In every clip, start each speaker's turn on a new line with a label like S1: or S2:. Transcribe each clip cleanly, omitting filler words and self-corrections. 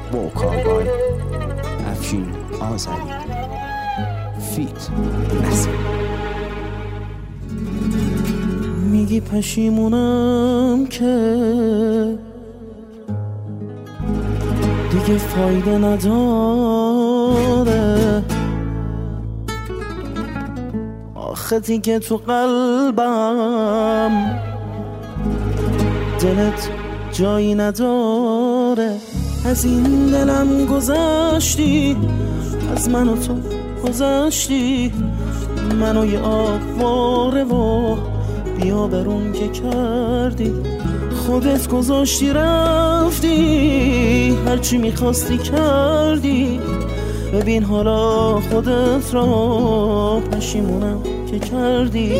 S1: ووکال بای افشین آذری فیت نسیم.
S2: میگی پشیمونم که دیگه فایده نداره، آخه دیگه تو قلبم دلت جایی نداره. از این دلم گذشتی، از من و تو گذشتی، منو یه آواره و بیا برون که کردی. خودت گذاشتی رفتی، هرچی میخواستی کردی. ببین حالا خودت را پشیمونم که کردی.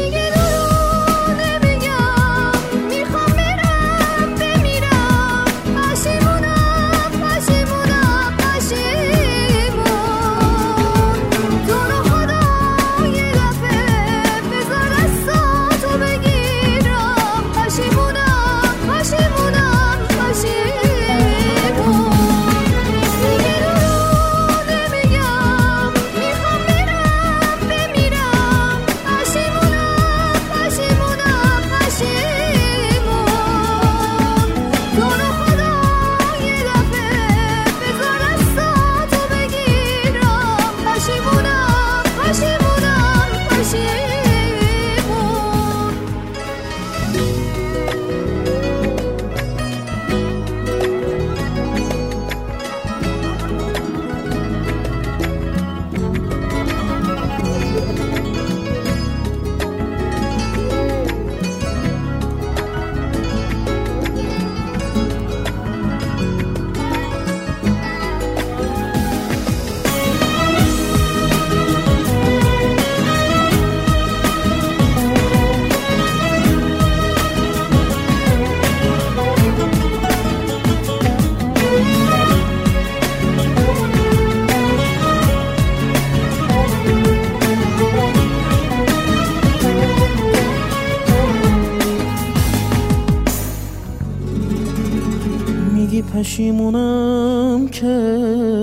S2: میگی پشیمونم که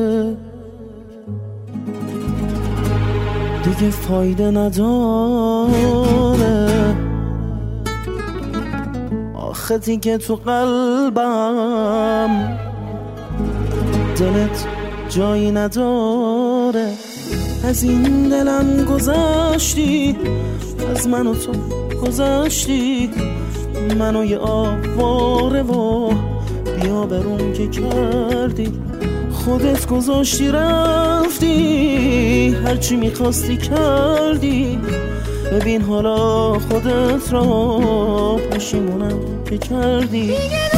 S2: دیگه فایده نداره، آخه دیگه تو قلبم دلت جایی نداره. از این دلم گذشتی، از من و تو گذشتی، منو یه آواره و بیا برون که کردی. خودت گذاشتی رفتی، هرچی میخواستی کردی. ببین حالا خودت را پشیمونم که کردی.